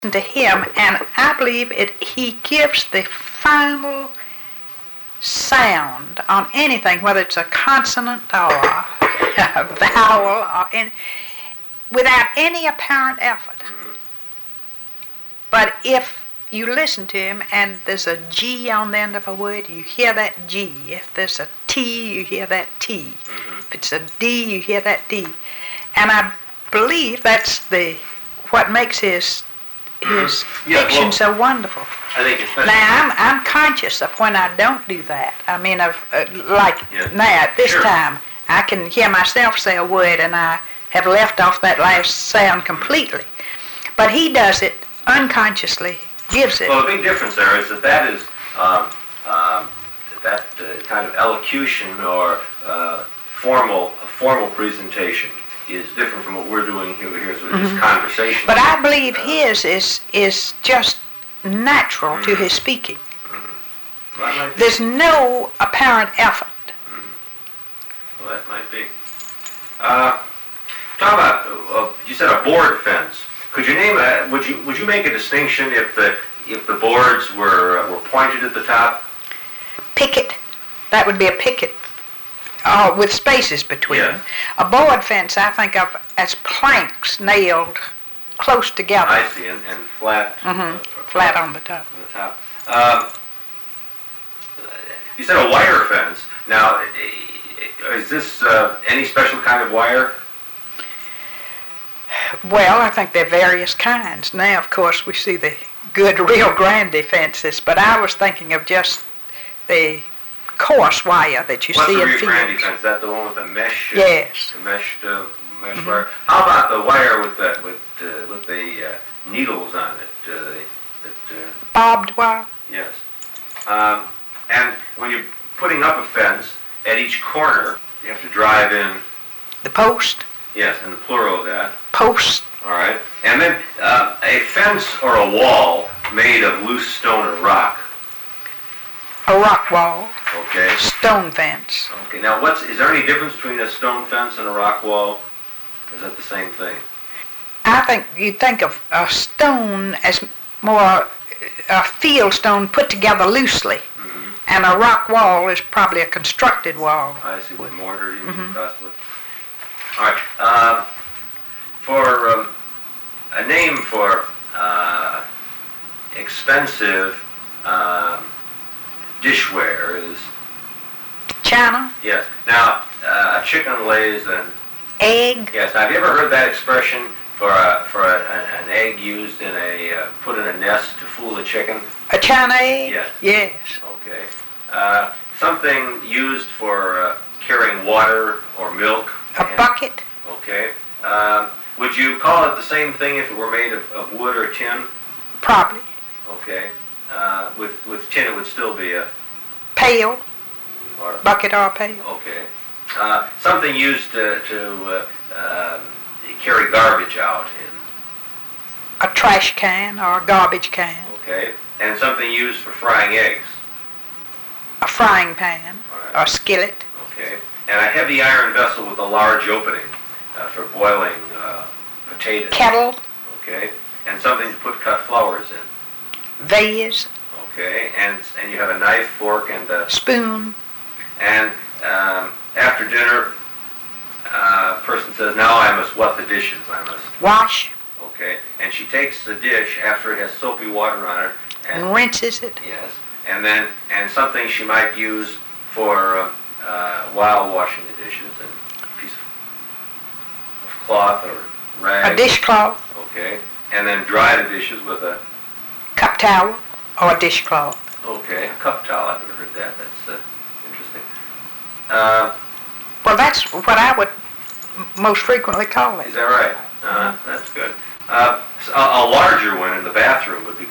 to him, and I believe he gives the final sound on anything, whether it's a consonant or a vowel, without any apparent effort. But if you listen to him and there's a G on the end of a word, you hear that G. If there's a T, you hear that T. If it's a D, you hear that D. And I believe that's what makes his diction so wonderful. I think it's now I'm conscious of when I don't do that. I mean, now at this time, I can hear myself say a word and I have left off that last sound completely. But he does it unconsciously, gives it. Well, the big difference there is that is that kind of elocution or formal presentation is different from what we're doing here with this conversation. But I believe his is just natural to his speaking. Well, there's no apparent effort. Well, that might be. Talk about you said a board fence. Could you name would you make a distinction if the boards were pointed at the top? Picket. That would be a picket. With spaces between them. A board fence I think of as planks nailed close together. I see, and flat. Flat on the top. On the top. You said a wire fence. Now, is this any special kind of wire? Well, I think there are various kinds. Now, of course, we see the good Rio Grande fences, but I was thinking of just the coarse wire that you see in fields. What's the Rio Grande fence? Is that the one with the mesh? Yes. The mesh wire. How about the wire with the needles on it? Bobbed wire. Yes. And when you're putting up a fence, at each corner, you have to drive in the post. Yes, and the plural of that. Post. All right. And then a fence or a wall made of loose stone or rock. A rock wall. Okay. Stone fence. Okay. Now, is there any difference between a stone fence and a rock wall? Or is that the same thing? I think you think of a stone as more a field stone put together loosely, and a rock wall is probably a constructed wall. I see, with mortar, you mean, possibly. All right. For a name for expensive dishware is china. Yes. Now, a chicken lays an egg. Yes. Now, have you ever heard that expression for an egg used put in a nest to fool a chicken? A china egg. Yes. Yes. Okay. Something used for carrying water or milk. A bucket. Okay. Would you call it the same thing if it were made of wood or tin? Probably. Okay. With tin, it would still be a pail. Or bucket or a pail. Okay. Something used to carry garbage out in. A trash can or a garbage can. Okay. And something used for frying eggs. A frying pan. Right. Or skillet. Okay. And a heavy iron vessel with a large opening for boiling potatoes. Kettle. Okay. And something to cut flowers in. Vase. Okay. And you have a knife, fork, and a spoon. And after dinner, a person says, "Now I must wet the dishes. I must wash." Okay. And she takes the dish after it has soapy water on it and rinses it. Yes. And something she might use for while washing the dishes, and a piece of cloth or rag. A dishcloth. Okay. And then dry the dishes with a cup towel or a dishcloth. Okay, a cup towel. I've never heard that. That's interesting. Well, that's what I would most frequently call it. Is that right? That's good. A larger one in the bathroom would be